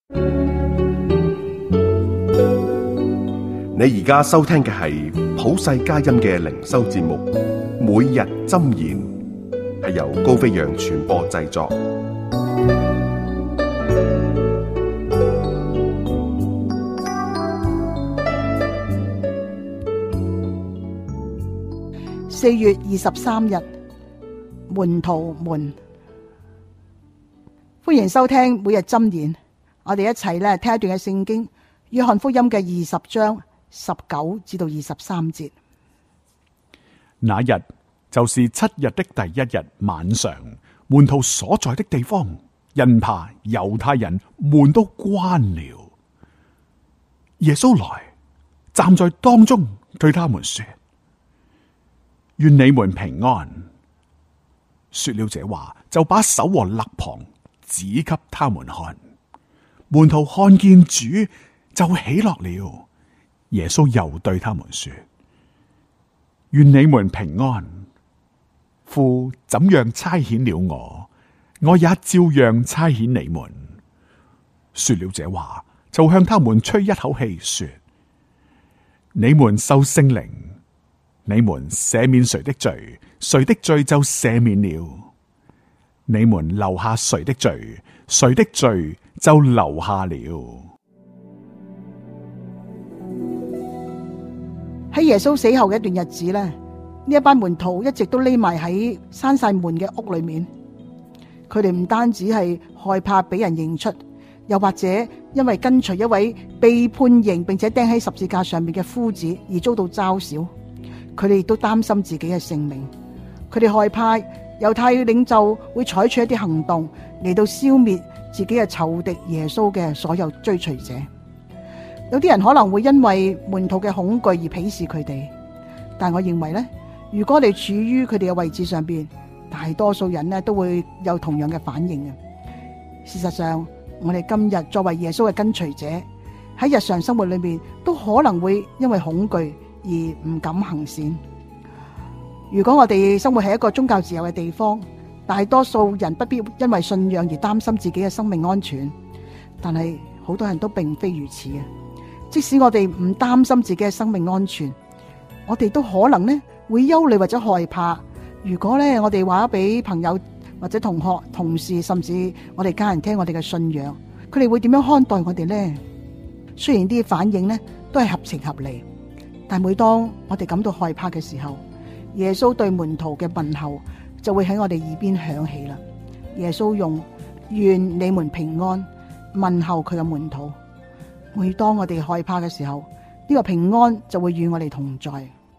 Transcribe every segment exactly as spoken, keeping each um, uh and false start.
你而家收聽嘅係普世佳音嘅靈修節目，每日箴言，係由高飛揚傳播製作。 四月二十三日，門徒們，歡迎收聽每日箴言。我哋一齊咧聽一段嘅聖經，約翰福音嘅二十章十九至到二十三節。 那日就是七日的第一日晚上，門徒所在的地方，因怕猶太人，門都關了。耶穌來站在當中，對他們說：願你們平安。說了這話，就把手和肋旁指給他們看。門徒看見主，就喜樂了。耶穌又對他們說：願你們平安。父怎樣差遣了我，我也照樣差遣你們。說了這話，就向他們吹一口氣，說：你們受聖靈。你們赦免誰的罪，誰的罪就赦免了；你們留下誰的罪，誰的罪就留下了。 喺耶穌死後嘅一段日子咧，呢一班門徒一直都匿埋喺閂晒門嘅屋裏面。佢哋唔單止係害怕俾人認出，又或者因為跟隨一位被判刑並且釘喺十字架上面嘅夫子而遭到嘲笑。佢哋亦都擔心自己嘅性命，佢哋害怕猶太領袖會採取一啲行動嚟到消滅自己嘅仇敵耶穌嘅所有追隨者。有啲人可能會因為門徒嘅恐懼而鄙視佢哋，但我認為呢，如果你處於佢哋嘅位置上邊，大多數人呢都會有同樣嘅反應嘅。事實上，我哋今日作為耶穌嘅跟隨者，喺日常生活裏面都可能會因為恐懼而唔敢行善。如果我哋生活喺一個宗教自由嘅地方，大多數人不必因為信仰而擔心自己嘅生命安全，但係好多人都並非如此嘅。即使我哋唔擔心自己嘅生命安全，我哋都可能呢會憂慮或者害怕。如果呢我哋話俾朋友或者同學、同事，甚至我哋家人聽我哋嘅信仰，佢哋會點樣看待我哋呢？雖然啲反應呢都係合情合理，但每當我哋感到害怕嘅時候，耶穌對門徒嘅問候就會喺我哋耳邊響起啦。耶穌用願你們平安問候佢嘅門徒。每當我哋害怕嘅時候，呢個平安就會與我哋同在。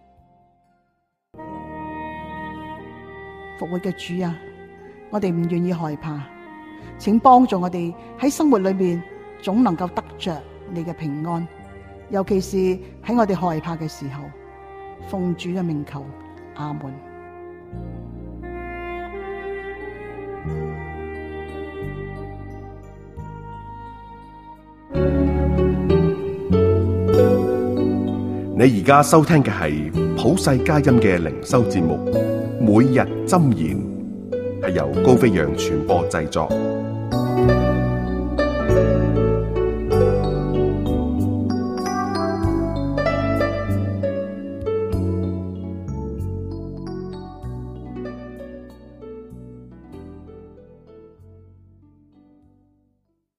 復活嘅主啊，我哋唔願意害怕，請幫助我哋喺生活裏面總能夠得着你嘅平安。尤其是喺我哋害怕嘅時候，奉主嘅名求，阿門。 你而家收聽嘅係普世佳音嘅靈修節目，每日箴言，係由高飛揚傳播製作。